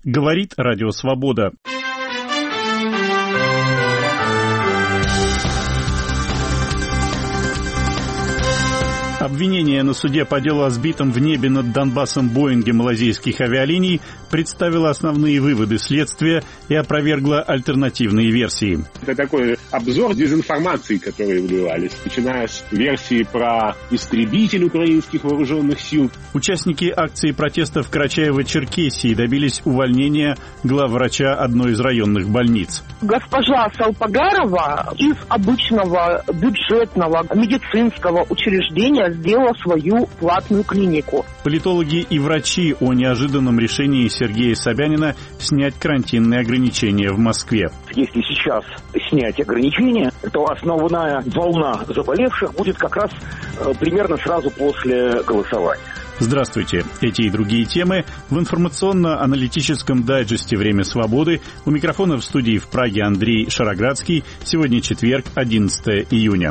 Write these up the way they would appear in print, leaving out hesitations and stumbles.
Говорит Радио Свобода. Обвинение на суде по делу о сбитом в небе над Донбассом Боинге малайзийских авиалиний представило основные выводы следствия и опровергло альтернативные версии. Это такой обзор дезинформации, которые вливались, начиная с версии про истребитель украинских вооруженных сил. Участники акции протеста в Карачаево-Черкесии добились увольнения главврача одной из районных больниц. Госпожа Салпагарова из обычного бюджетного медицинского учреждения сделала свою платную клинику. Политологи и врачи о неожиданном решении Сергея Собянина снять карантинные ограничения в Москве. Если сейчас снять ограничения, то основная волна заболевших будет как раз примерно сразу после голосования. Здравствуйте. Эти и другие темы в информационно-аналитическом дайджесте «Время свободы». У микрофона в студии в Праге Андрей Шароградский. Сегодня четверг, 11 июня.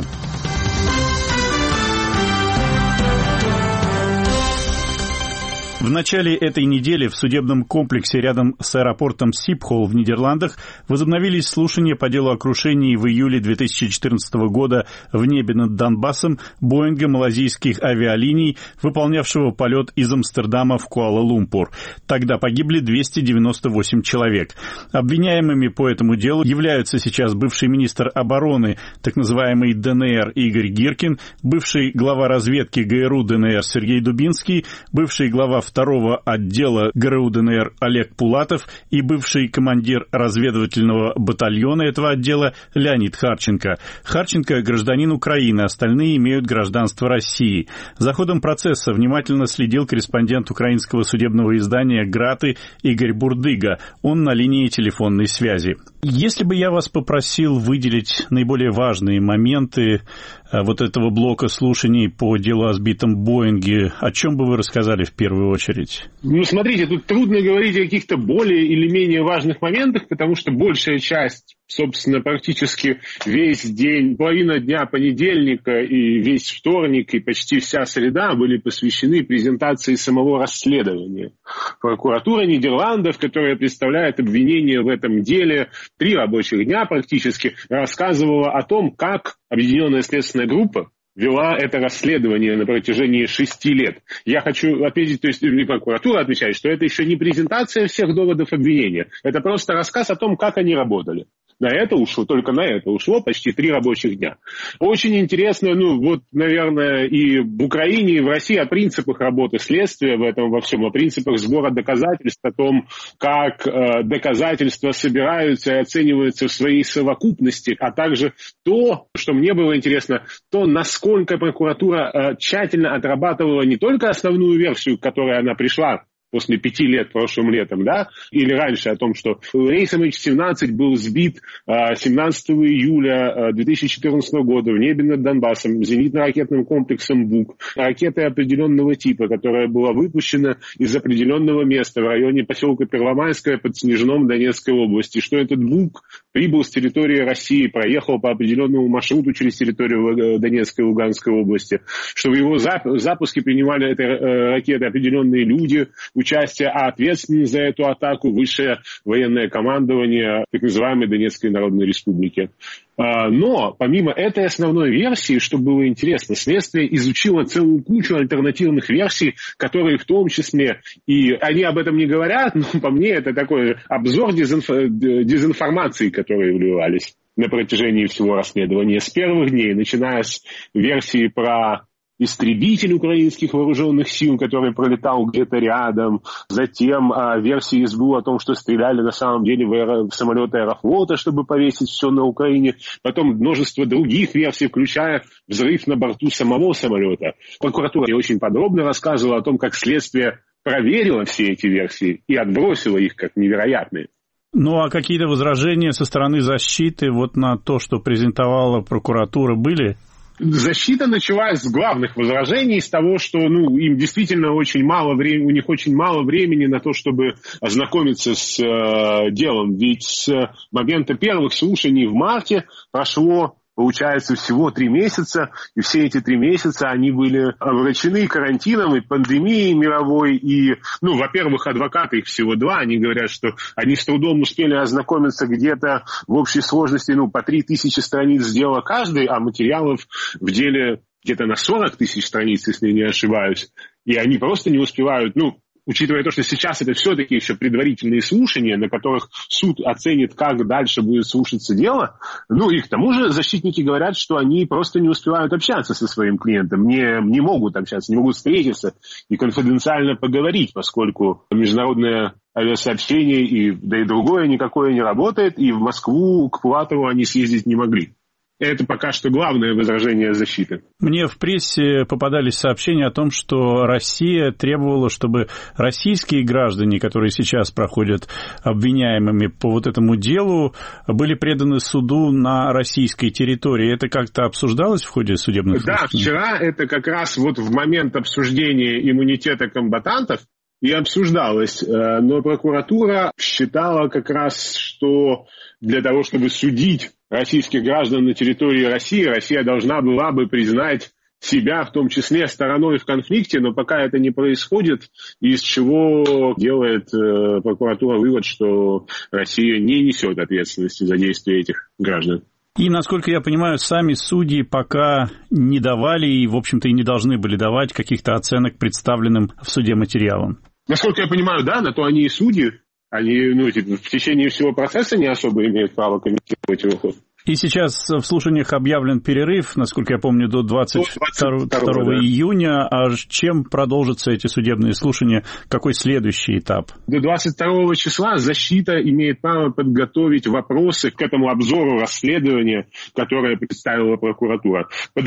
В начале этой недели в судебном комплексе рядом с аэропортом Сипхол в Нидерландах возобновились слушания по делу о крушении в июле 2014 года в небе над Донбассом Боинга малайзийских авиалиний, выполнявшего полет из Амстердама в Куала-Лумпур. Тогда погибли 298 человек. Обвиняемыми по этому делу являются сейчас бывший министр обороны, так называемый ДНР Игорь Гиркин, бывший глава разведки ГРУ ДНР Сергей Дубинский, бывший глава второго отдела ГРУ ДНР Олег Пулатов и бывший командир разведывательного батальона этого отдела Леонид Харченко. Харченко – гражданин Украины, остальные имеют гражданство России. За ходом процесса внимательно следил корреспондент украинского судебного издания «Граты» Игорь Бурдыга. Он на линии телефонной связи. Если бы я вас попросил выделить наиболее важные моменты вот этого блока слушаний по делу о сбитом Боинге, о чем бы вы рассказали в первую очередь? Смотрите, тут трудно говорить о каких-то более или менее важных моментах, потому что большая часть, собственно, практически весь день, половина дня понедельника и весь вторник, и почти вся среда были посвящены презентации самого расследования. Прокуратура Нидерландов, которая представляет обвинение в этом деле, 3 рабочих дня практически, рассказывала о том, как Объединенная следственная группа вела это расследование на протяжении 6 лет. Я хочу отметить, то есть прокуратура отвечает, что это еще не презентация всех доводов обвинения. Это просто рассказ о том, как они работали. Только на это ушло почти 3 рабочих дня. Очень интересно, наверное, и в Украине, и в России о принципах работы следствия в этом во всем, о принципах сбора доказательств, о том, как доказательства собираются и оцениваются в своей совокупности, а также то, что мне было интересно, то, насколько прокуратура тщательно отрабатывала не только основную версию, к которой она пришла после 5 лет прошлым летом, или раньше, о том, что рейс MH17 был сбит 17 июля 2014 года в небе над Донбассом зенитно-ракетным комплексом БУК, ракетой определенного типа, которая была выпущена из определенного места в районе поселка Первомайское под Снежном Донецкой области, что этот БУК прибыл с территории России, проехал по определенному маршруту через территорию Донецкой и Луганской области, что в его запуске принимали этой ракеты определенные люди, участие, а ответственность за эту атаку высшее военное командование так называемой Донецкой Народной Республики. Но помимо этой основной версии, что было интересно, следствие изучило целую кучу альтернативных версий, которые в том числе, и они об этом не говорят, но по мне это такой обзор дезинформации, которые вливались на протяжении всего расследования с первых дней, начиная с версии про истребитель украинских вооруженных сил, который пролетал где-то рядом, затем версии СБУ о том, что стреляли на самом деле в самолеты Аэрофлота, чтобы повесить все на Украине, потом множество других версий, включая взрыв на борту самого самолета. Прокуратура очень подробно рассказывала о том, как следствие проверило все эти версии и отбросило их как невероятные. Ну, а какие-то возражения со стороны защиты на то, что презентовала прокуратура, были? Защита началась с главных возражений, с того, что им действительно очень мало времени, у них очень мало времени на то, чтобы ознакомиться с делом. Ведь с момента первых слушаний в марте прошло получается, всего 3 месяца, и все эти 3 месяца они были омрачены карантином и пандемией мировой, и, во-первых, адвокаты, их всего 2, они говорят, что они с трудом успели ознакомиться где-то в общей сложности, по 3000 страниц дела каждый, а материалов в деле где-то на 40 тысяч страниц, если не ошибаюсь, и они просто не успевают, учитывая то, что сейчас это все-таки еще предварительные слушания, на которых суд оценит, как дальше будет слушаться дело, и к тому же защитники говорят, что они просто не успевают общаться со своим клиентом, не могут общаться, не могут встретиться и конфиденциально поговорить, поскольку международное авиасообщение да и другое никакое не работает, и в Москву к Пулатову они съездить не могли. Это пока что главное возражение защиты. Мне в прессе попадались сообщения о том, что Россия требовала, чтобы российские граждане, которые сейчас проходят обвиняемыми по этому делу, были преданы суду на российской территории. Это как-то обсуждалось в ходе судебных слушаний? Да, вчера это как раз в момент обсуждения иммунитета комбатантов и обсуждалось. Но прокуратура считала как раз, что для того, чтобы судить российских граждан на территории России, Россия должна была бы признать себя, в том числе, стороной в конфликте, но пока это не происходит, из чего делает прокуратура вывод, что Россия не несет ответственности за действия этих граждан. И, насколько я понимаю, сами судьи пока не давали и, в общем-то, и не должны были давать каких-то оценок представленным в суде материалам. Насколько я понимаю, да, на то они и судьи. Они, в течение всего процесса не особо имеют право комментировать его ход. И сейчас в слушаниях объявлен перерыв, насколько я помню, до 22 июня. А чем продолжатся эти судебные слушания? Какой следующий этап? До 22 числа защита имеет право подготовить вопросы к этому обзору расследования, которое представила прокуратура.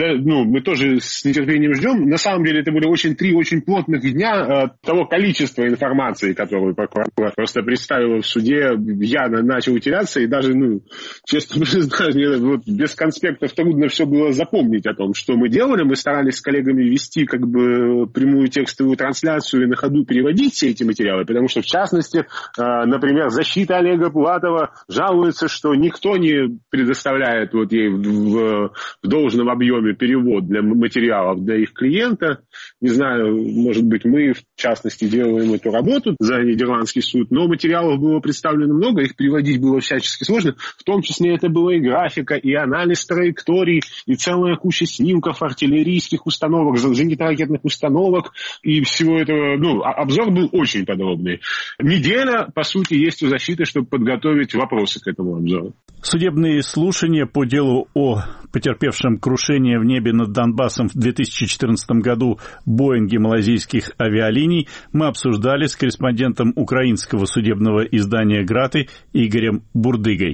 Мы тоже с нетерпением ждем. На самом деле это были 3 очень плотных дня того количества информации, которую прокуратура просто представила в суде. Я начал теряться и даже, честно признаюсь, без конспектов трудно все было запомнить о том, что мы делали. Мы старались с коллегами вести прямую текстовую трансляцию и на ходу переводить все эти материалы, потому что, в частности, например, защита Олега Пулатова жалуется, что никто не предоставляет ей в должном объеме перевод для материалов для их клиента. Не знаю, может быть, мы, в частности, делаем эту работу за Нидерландский суд, но материалов было представлено много, их переводить было всячески сложно, в том числе это было и графика, и анализ траекторий, и целая куча снимков артиллерийских установок, зенитно-ракетных установок, и всего этого, обзор был очень подробный. Неделя, по сути, есть у защиты, чтобы подготовить вопросы к этому обзору. Судебные слушания по делу о потерпевшем крушение в небе над Донбассом в 2014 году Боинге малайзийских авиалиний мы обсуждали с корреспондентом украинского судебного издания «Граты» Игорем Бурдыгой.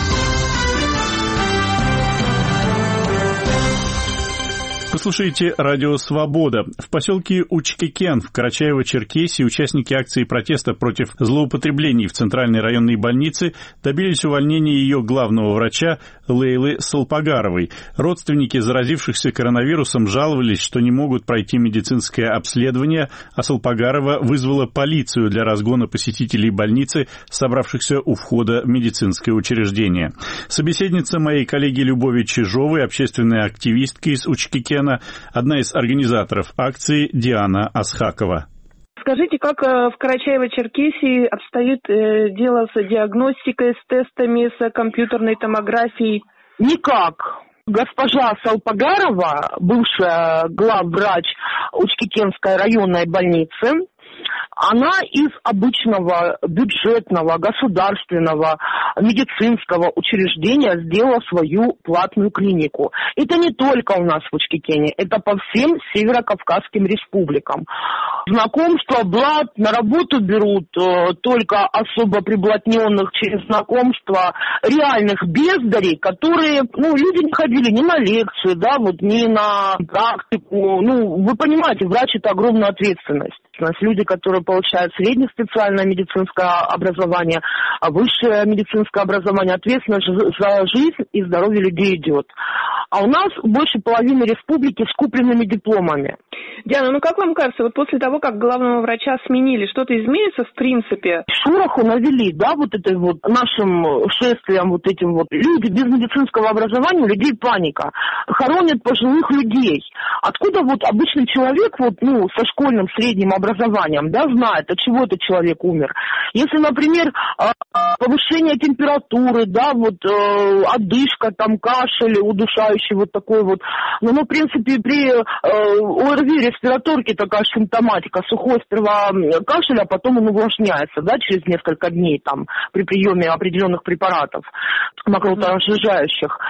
Вы слушаете «Радио Свобода». В поселке Учкекен в Карачаево-Черкесии участники акции протеста против злоупотреблений в Центральной районной больнице добились увольнения ее главного врача Лейлы Салпагаровой. Родственники заразившихся коронавирусом жаловались, что не могут пройти медицинское обследование, а Салпагарова вызвала полицию для разгона посетителей больницы, собравшихся у входа в медицинское учреждение. Собеседница моей коллеги Любови Чижовой, общественная активистка из Учкекена, одна из организаторов акции Диана Асхакова. Скажите, как в Карачаево-Черкесии обстоит дело с диагностикой, с тестами, с компьютерной томографией? Никак. Госпожа Салпагарова, бывшая главврач Учкекенской районной больницы, она из обычного бюджетного государственного медицинского учреждения сделала свою платную клинику. Это не только у нас в Учкекене, это по всем северокавказским республикам. Знакомство, блат, на работу берут только особо приблотненных через знакомство реальных бездарей, которые, люди не ходили ни на лекцию, ни на практику. Вы понимаете, врач — это огромная ответственность. Люди, которые получают среднеспециальное медицинское образование, а высшее медицинское образование, ответственность за жизнь и здоровье людей идет. а у нас больше половины республики с купленными дипломами. Диана, ну как вам кажется, вот после того, как главного врача сменили, что-то изменится в принципе? Шороху навели, да, вот этой вот нашим шествием, вот этим вот. Люди без медицинского образования, у людей паника. Хоронят пожилых людей. Откуда вот обычный человек, вот, ну, со школьным средним образованием, да, знает, от чего этот человек умер? Если, например, повышение температуры, да, вот, одышка, там, кашель, удушающий вот такой вот. Ну, в принципе, при ОРВИ, респираторке такая симптоматика. Сухой сперва кашель, а потом он увлажняется, да, через несколько дней там при приеме определенных препаратов мокроуторазжижающих.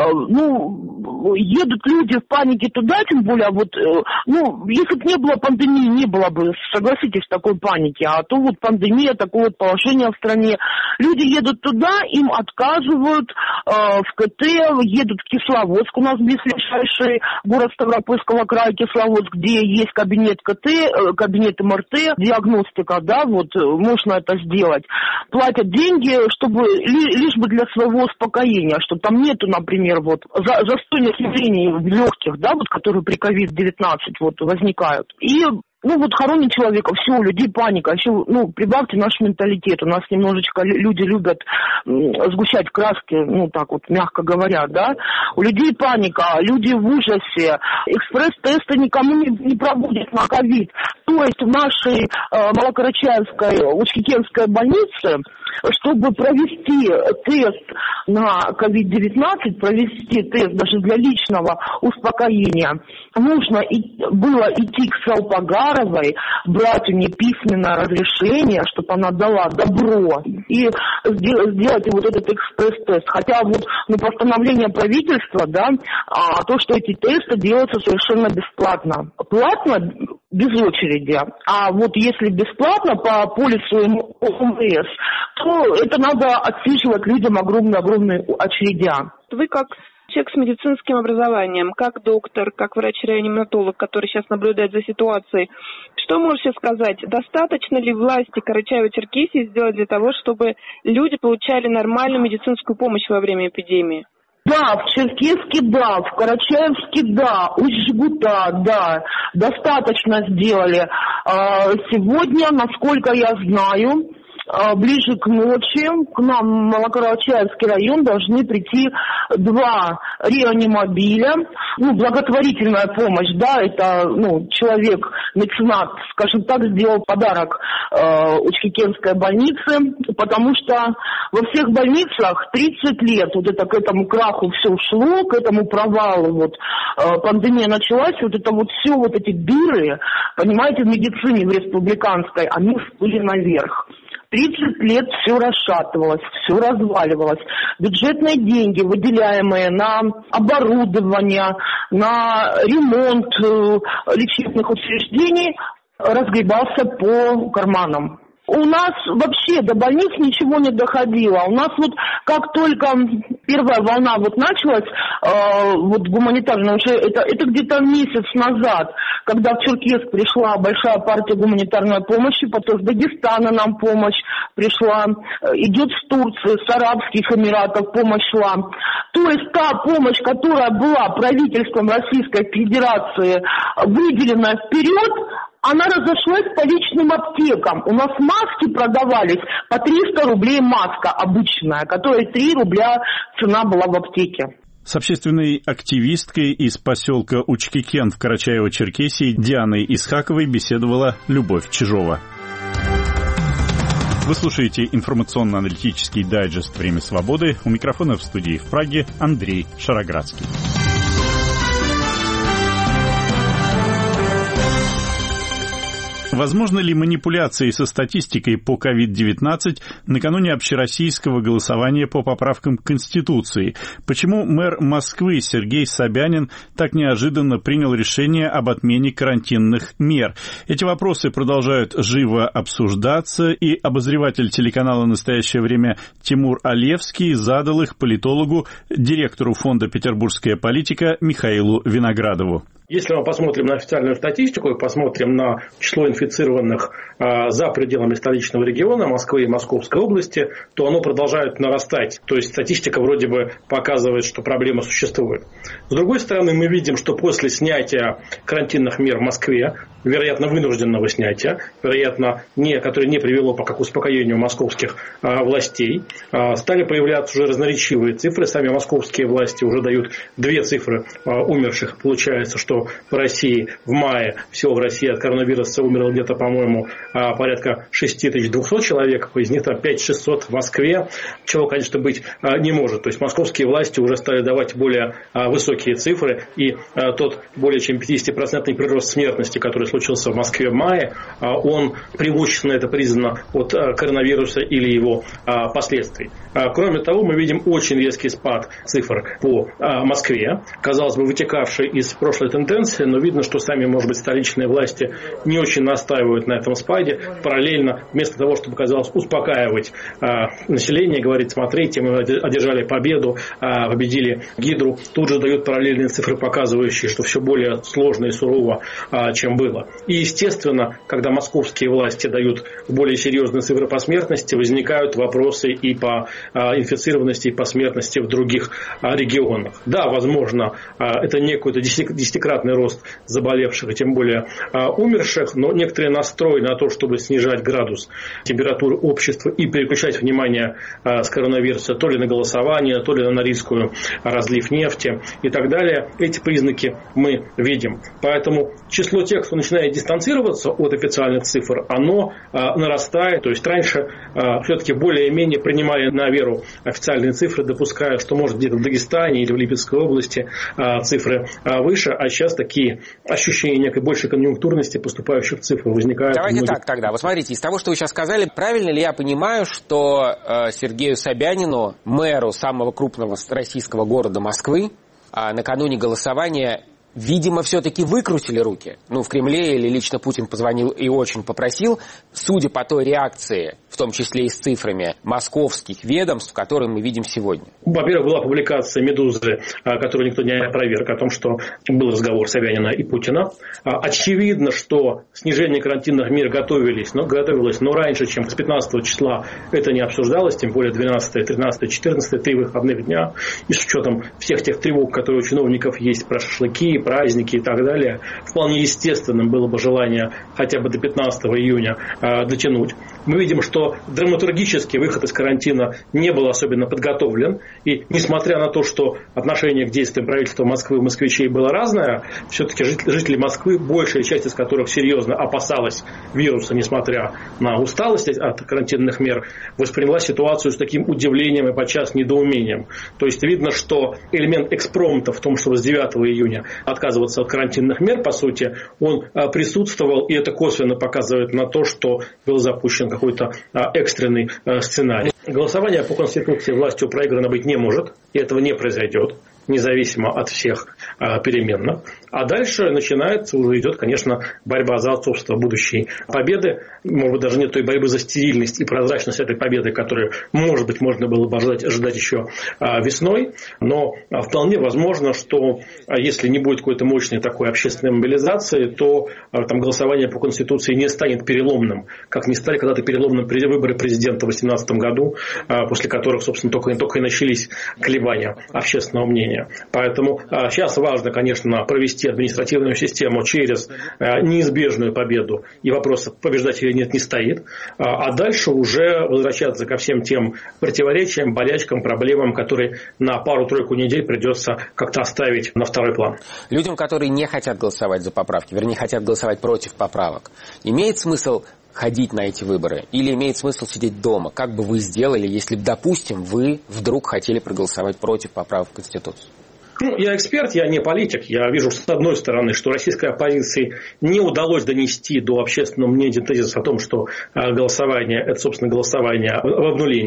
Ну, едут люди в панике туда, тем более вот, ну, если бы не было пандемии, не было бы, согласитесь, такой паники, а то вот пандемия, такое вот положение в стране. Люди едут туда, им отказывают в КТ, едут в Кисловодск, у нас ближайший город Ставропольского края, Кисловодск, где есть кабинет КТ, кабинет МРТ, диагностика, да, вот можно это сделать. Платят деньги, чтобы лишь бы для своего успокоения, что там нету, например, вот застойных явлений в легких, да, вот которые при COVID-19 вот возникают. И ну вот хоронит человека, все, у людей паника. Еще, ну, прибавьте наш менталитет. У нас немножечко люди любят сгущать краски, ну так вот, мягко говоря, да. У людей паника, люди в ужасе. Экспресс-тесты никому не проводят на ковид. То есть в нашей Малокарачаевской, Учкикенской больнице, чтобы провести тест на COVID-19, провести тест даже для личного успокоения, нужно было идти к Салпагаровой, брать у нее письменное разрешение, чтобы она дала добро, и сделать вот этот экспресс-тест. Хотя вот постановление правительства, да, то, что эти тесты делаются совершенно бесплатно. Платно без очереди. А вот если бесплатно по полису МВС, то это надо отсиживать людям огромные очереди. Вы как человек с медицинским образованием, как доктор, как врач-реаниматолог, который сейчас наблюдает за ситуацией, что можете сказать? Достаточно ли власти Карачаево-Черкесии сделать для того, чтобы люди получали нормальную медицинскую помощь во время эпидемии? Да, в Черкесске да, в Карачаевске да, Усть-Жгута да, достаточно сделали. Сегодня, насколько я знаю, ближе к ночи к нам в Малокарачаевский район должны прийти 2 реанимобиля. Ну, благотворительная помощь, да, это, ну, человек, меценат, скажем так, сделал подарок Учкикенской больнице, потому что во всех больницах 30 лет вот это к этому краху все шло, к этому провалу, вот пандемия началась, вот это вот все, вот эти дыры, понимаете, в медицине, в республиканской, они всплыли наверх. 30 лет все расшатывалось, все разваливалось. Бюджетные деньги, выделяемые на оборудование, на ремонт лечебных учреждений, разгребался по карманам. У нас вообще до больниц ничего не доходило. У нас вот как только первая волна вот началась, вот гуманитарная, уже это где-то месяц назад, когда в Черкесск пришла большая партия гуманитарной помощи, потом с Дагестана нам помощь пришла, идет с Турции, с Арабских Эмиратов помощь шла. То есть та помощь, которая была правительством Российской Федерации выделена вперед, она разошлась по личным аптекам. У нас маски продавались по 300 рублей маска обычная, которой 3 рубля цена была в аптеке. С общественной активисткой из поселка Учкикен в Карачаево-Черкесии Дианой Исхаковой беседовала Любовь Чижова. Вы слушаете информационно-аналитический дайджест «Время свободы». У микрофона в студии в Праге Андрей Шароградский. Возможно ли манипуляции со статистикой по COVID-19 накануне общероссийского голосования по поправкам к Конституции? Почему мэр Москвы Сергей Собянин так неожиданно принял решение об отмене карантинных мер? Эти вопросы продолжают живо обсуждаться, и обозреватель телеканала «Настоящее время» Тимур Алевский задал их политологу, директору фонда «Петербургская политика» Михаилу Виноградову. Если мы посмотрим на официальную статистику и посмотрим на число инфицированных за пределами столичного региона, Москвы и Московской области, то оно продолжает нарастать. То есть статистика вроде бы показывает, что проблема существует. С другой стороны, мы видим, что после снятия карантинных мер в Москве, вероятно, вынужденного снятия, вероятно, которое не привело пока к успокоению московских властей, стали появляться уже разноречивые цифры. Сами московские власти уже дают 2 цифры умерших. Получается, что в России в мае всего в России от коронавируса умерло где-то, по-моему, порядка 6200 человек, из них 5600 в Москве, чего, конечно, быть не может. То есть московские власти уже стали давать более высокие цифры, и тот более чем 50% прирост смертности, который случился в Москве в мае, он преимущественно это признано от коронавируса или его последствий. Кроме того, мы видим очень резкий спад цифр по Москве, казалось бы, вытекавший из прошлой тенденции, но видно, что сами, может быть, столичные власти не очень настаивают на этом спаде. Параллельно, вместо того, чтобы, казалось, успокаивать население, говорить: смотрите, мы одержали победу, победили Гидру, тут же дают параллельные цифры, показывающие, что все более сложно и сурово, чем было. И, естественно, когда московские власти дают более серьезные цифры по смертности, возникают вопросы и по инфицированности, и по смертности в других регионах. Да, возможно, это не какой-то десятикратный рост заболевших, и тем более умерших, но некоторые настрой на то, чтобы снижать градус температуры общества и переключать внимание с коронавируса то ли на голосование, то ли на Норильскую разлив нефти и так далее, эти признаки мы видим. Поэтому число тех, кто начинает дистанцироваться от официальных цифр, оно нарастает. То есть раньше все-таки более-менее принимали на веру официальные цифры, допуская, что может где-то в Дагестане или в Липецкой области цифры выше, а сейчас такие ощущения некой большей конъюнктурности поступающих цифр возникают. Давайте так тогда. Вот смотрите, из того, что вы сейчас сказали, правильно ли я понимаю, что Сергею Собянину, мэру самого крупного российского города Москвы, накануне голосования, видимо, все-таки выкрутили руки? Ну, в Кремле или лично Путин позвонил и очень попросил, судя по той реакции, в том числе и с цифрами московских ведомств, которые мы видим сегодня? Во-первых, была публикация «Медузы», которую никто не опроверг, о том, что был разговор Собянина и Путина. Очевидно, что снижение карантинных мер готовилось, но раньше, чем с 15 числа это не обсуждалось, тем более 12, 13, 14, 3 выходных дня, и с учетом всех тех тревог, которые у чиновников есть про шашлыки, праздники и так далее, вполне естественным было бы желание хотя бы до 15 июня дотянуть. Мы видим, что драматургический выход из карантина не был особенно подготовлен. И несмотря на то, что отношение к действиям правительства Москвы и москвичей было разное, все-таки жители Москвы, большая часть из которых серьезно опасалась вируса, несмотря на усталость от карантинных мер, восприняла ситуацию с таким удивлением и подчас недоумением. То есть видно, что элемент экспромта в том, чтобы с 9 июня отказываться от карантинных мер, по сути, он присутствовал, и это косвенно показывает на то, что был запущен какой-то экстренный сценарий. Голосование по Конституции властью проиграно быть не может, и этого не произойдет, независимо от всех переменных. А дальше начинается, уже идет, конечно, борьба за отцовство будущей победы. Может быть, даже нет той борьбы за стерильность и прозрачность этой победы, которую, может быть, можно было бы ожидать еще весной. Но вполне возможно, что если не будет какой-то мощной такой общественной мобилизации, то там голосование по Конституции не станет переломным, как не стали когда-то переломным выборы президента в 2018 году, после которых, собственно, только и начались колебания общественного мнения. Поэтому сейчас важно, конечно, провести административную систему через неизбежную победу, и вопрос, побеждать или нет, не стоит. А дальше уже возвращаться ко всем тем противоречиям, болячкам, проблемам, которые на пару-тройку недель придется как-то оставить на второй план. Людям, которые не хотят голосовать за поправки, вернее, хотят голосовать против поправок, имеет смысл ходить на эти выборы или имеет смысл сидеть дома? Как бы вы сделали, если, допустим, вы вдруг хотели проголосовать против поправок в Конституцию? Я эксперт, я не политик. Я вижу, с одной стороны, что российской оппозиции не удалось донести до общественного мнения тезис о том, что голосование – это, собственно, голосование в обнулении.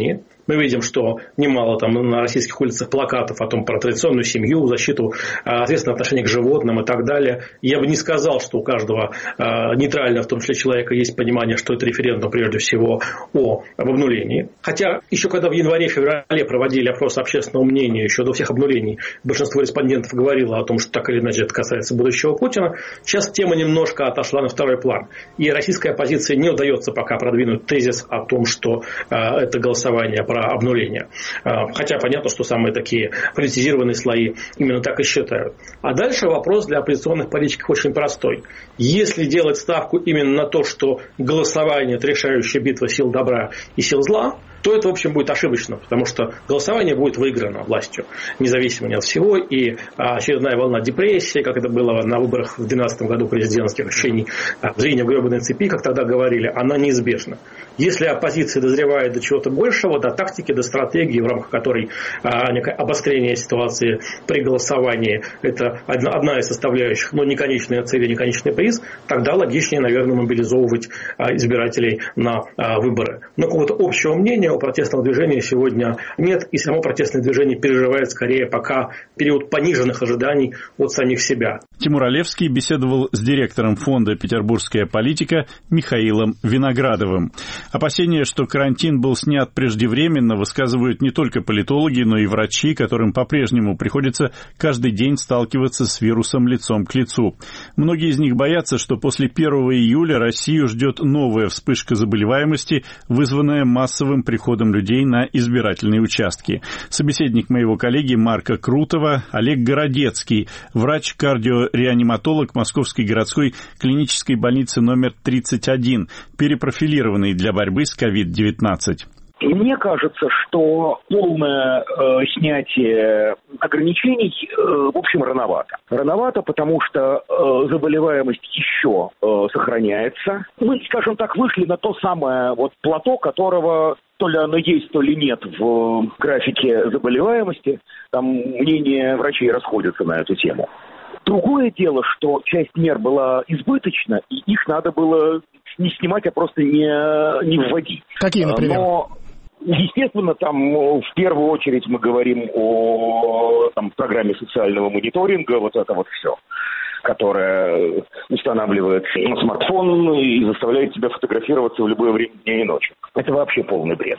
Мы видим, что немало там на российских улицах плакатов о том, про традиционную семью, защиту, ответственное отношение к животным и так далее. Я бы не сказал, что у каждого нейтрального, в том числе человека, есть понимание, что это референдум прежде всего об обнулении. Хотя еще когда в январе-феврале проводили опрос общественного мнения, еще до всех обнулений, большинство респондентов говорило о том, что так или иначе это касается будущего Путина. Сейчас тема немножко отошла на второй план. И российская оппозиции не удается пока продвинуть тезис о том, что это голосование про обнуление. Хотя понятно, что самые такие политизированные слои именно так и считают. А дальше вопрос для оппозиционных политиков очень простой. Если делать ставку именно на то, что голосование – это решающая битва сил добра и сил зла, то это, в общем, будет ошибочно, потому что голосование будет выиграно властью, независимо от всего, и очередная волна депрессии, как это было на выборах в 2012 году президентских, ощущений зрения в гребаной цепи, как тогда говорили, она неизбежна. Если оппозиция дозревает до чего-то большего, до тактики, до стратегии, в рамках которой некое обострение ситуации при голосовании – это одна из составляющих, но не конечная цель, не конечный приз, тогда логичнее, наверное, мобилизовывать избирателей на выборы. Но какого-то общего мнения у протестного движения сегодня нет, и само протестное движение переживает скорее пока период пониженных ожиданий от самих себя. Тимур Олевский беседовал с директором фонда «Петербургская политика» Михаилом Виноградовым. Опасения, что карантин был снят преждевременно, высказывают не только политологи, но и врачи, которым по-прежнему приходится каждый день сталкиваться с вирусом лицом к лицу. Многие из них боятся, что после 1 июля Россию ждет новая вспышка заболеваемости, вызванная массовым приходом людей на избирательные участки. Собеседник моего коллеги Марка Крутова Олег Городецкий, врач-кардиореаниматолог Московской городской клинической больницы номер 31, перепрофилированный для борьбы с COVID-19. Мне кажется, что полное снятие ограничений, в общем, рановато. Рановато, потому что заболеваемость еще сохраняется. Мы, скажем так, вышли на то самое плато, которого то ли оно есть, то ли нет в графике заболеваемости. Там мнения врачей расходятся на эту тему. Другое дело, что часть мер была избыточна, и их надо было не снимать, а просто не вводить. Какие, например? Естественно, там в первую очередь мы говорим о программе социального мониторинга, это все, которая устанавливает смартфон и заставляет тебя фотографироваться в любое время дня и ночи. Это вообще полный бред.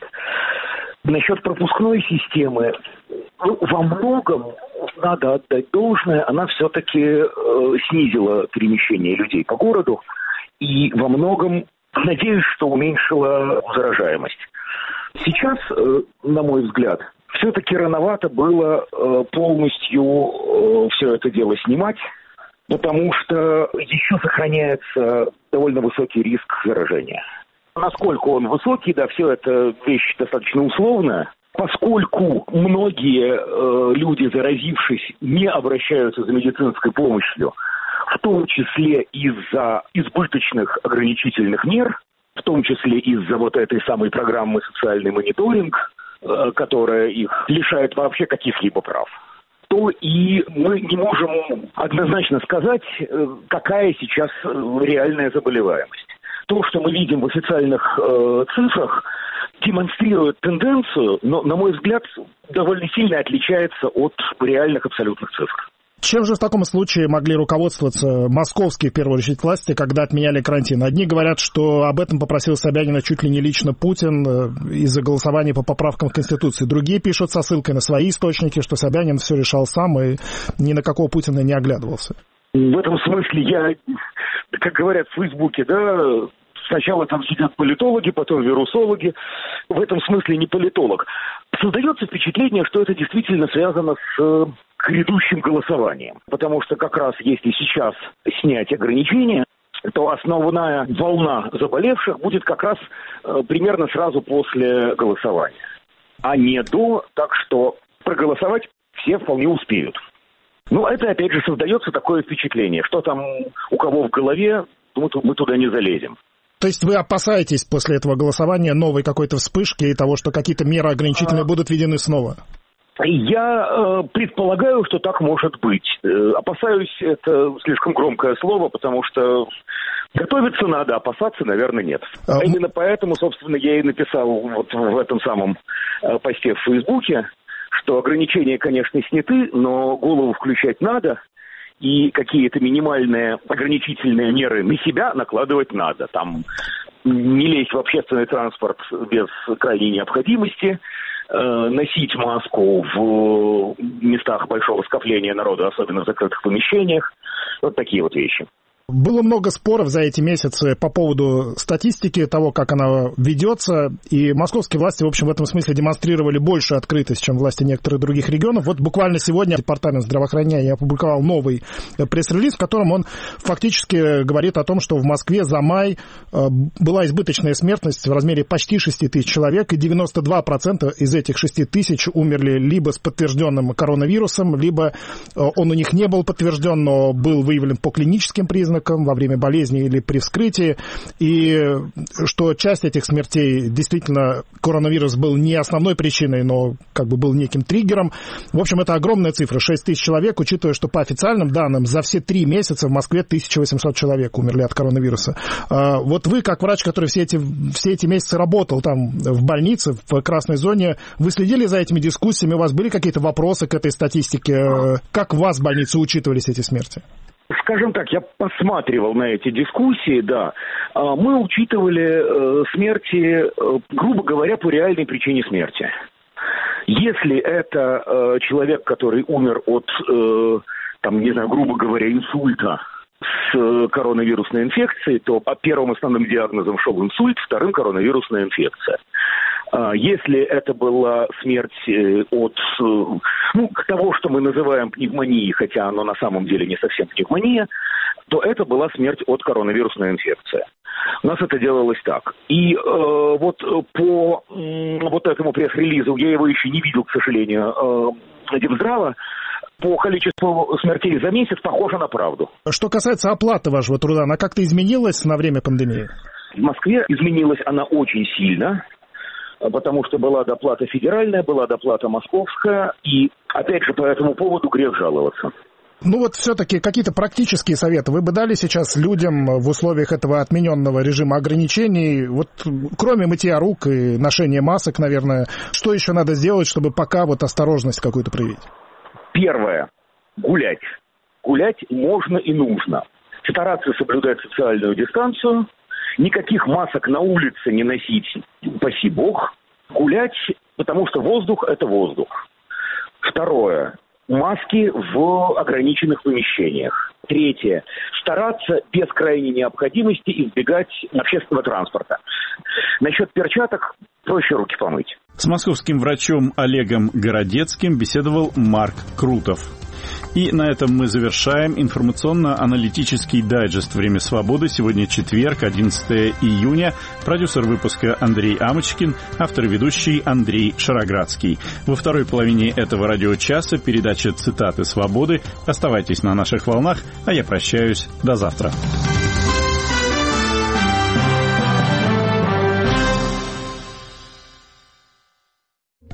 Насчет пропускной системы, во многом надо отдать должное, она все-таки снизила перемещение людей по городу и во многом, надеюсь, что уменьшила заражаемость. Сейчас, на мой взгляд, все-таки рановато было полностью все это дело снимать, потому что еще сохраняется довольно высокий риск заражения. Насколько он высокий, все это вещь достаточно условная, поскольку многие люди, заразившись, не обращаются за медицинской помощью, в том числе из-за избыточных ограничительных мер, в том числе из-за этой самой программы «Социальный мониторинг», которая их лишает вообще каких-либо прав, то и мы не можем однозначно сказать, какая сейчас реальная заболеваемость. То, что мы видим в официальных цифрах, демонстрирует тенденцию, но, на мой взгляд, довольно сильно отличается от реальных абсолютных цифр. Чем же в таком случае могли руководствоваться московские, в первую очередь, власти, когда отменяли карантин? Одни говорят, что об этом попросил Собянина чуть ли не лично Путин из-за голосования по поправкам в Конституции. Другие пишут со ссылкой на свои источники, что Собянин все решал сам и ни на какого Путина не оглядывался. В этом смысле я, как говорят в Фейсбуке, сначала там сидят политологи, потом вирусологи. В этом смысле не политолог. Создается впечатление, что это действительно связано с грядущим голосованием. Потому что как раз если сейчас снять ограничения, то основная волна заболевших будет как раз примерно сразу после голосования. А не до, так что проголосовать все вполне успеют. Это опять же создается такое впечатление, что там у кого в голове, мы туда не залезем. То есть вы опасаетесь после этого голосования новой какой-то вспышки и того, что какие-то меры ограничительные будут введены снова? Я предполагаю, что так может быть. Опасаюсь — это слишком громкое слово, потому что Готовиться надо, опасаться, наверное, нет. Именно поэтому, собственно, я и написал вот в этом самом посте в Фейсбуке, что ограничения, конечно, сняты, но голову включать надо, и какие-то минимальные ограничительные меры на себя накладывать надо. Там не лезть в общественный транспорт без крайней необходимости, носить маску в местах большого скопления народа, особенно в закрытых помещениях. Вот такие вот вещи. Было много споров за эти месяцы по поводу статистики, того, как она ведется, и московские власти, в общем, в этом смысле демонстрировали большую открытость, чем власти некоторых других регионов. Вот буквально сегодня Департамент здравоохранения опубликовал новый пресс-релиз, в котором он фактически говорит о том, что в Москве за май была избыточная смертность в размере почти 6 тысяч человек, и 92% из этих 6 тысяч умерли либо с подтвержденным коронавирусом, либо он у них не был подтвержден, но был выявлен по клиническим признакам, во время болезни или при вскрытии, и что часть этих смертей действительно коронавирус был не основной причиной, но как бы был неким триггером. В общем, это огромная цифра, 6 тысяч человек, учитывая, что по официальным данным за все 3 месяца в Москве 1800 человек умерли от коронавируса. Вот вы, как врач, который все эти месяцы работал там в больнице, в красной зоне, вы следили за этими дискуссиями, у вас были какие-то вопросы к этой статистике? Как у вас в больнице учитывались эти смерти? Скажем так, я посматривал на эти дискуссии, да. Мы учитывали смерти, грубо говоря, по реальной причине смерти. Если это человек, который умер от, грубо говоря, инсульта с коронавирусной инфекцией, то первым основным диагнозом шел инсульт, вторым коронавирусная инфекция. Если это была смерть от того, что мы называем пневмонией, хотя оно на самом деле не совсем пневмония, то это была смерть от коронавирусной инфекции. У нас это делалось так. И вот по вот этому пресс-релизу, я его еще не видел, к сожалению, Минздрава, по количеству смертей за месяц похоже на правду. Что касается оплаты вашего труда, она как-то изменилась на время пандемии? В Москве изменилась она очень сильно, потому что была доплата федеральная, была доплата московская, и, опять же, по этому поводу грех жаловаться. Ну вот все-таки какие-то практические советы вы бы дали сейчас людям в условиях этого отмененного режима ограничений, вот кроме мытья рук и ношения масок, наверное, что еще надо сделать, чтобы пока вот осторожность какую-то проявить? Первое. Гулять. Гулять можно и нужно. Стараться соблюдать социальную дистанцию. Никаких масок на улице не носить, упаси бог. Гулять, потому что воздух – это воздух. Второе. Маски в ограниченных помещениях. Третье. Стараться без крайней необходимости избегать общественного транспорта. Насчет перчаток проще руки помыть. С московским врачом Олегом Городецким беседовал Марк Крутов. И на этом мы завершаем информационно-аналитический дайджест «Время свободы». Сегодня четверг, 11 июня. Продюсер выпуска Андрей Амочкин, автор и ведущий Андрей Шароградский. Во второй половине этого радиочаса передача «Цитаты свободы». Оставайтесь на наших волнах, а я прощаюсь. До завтра.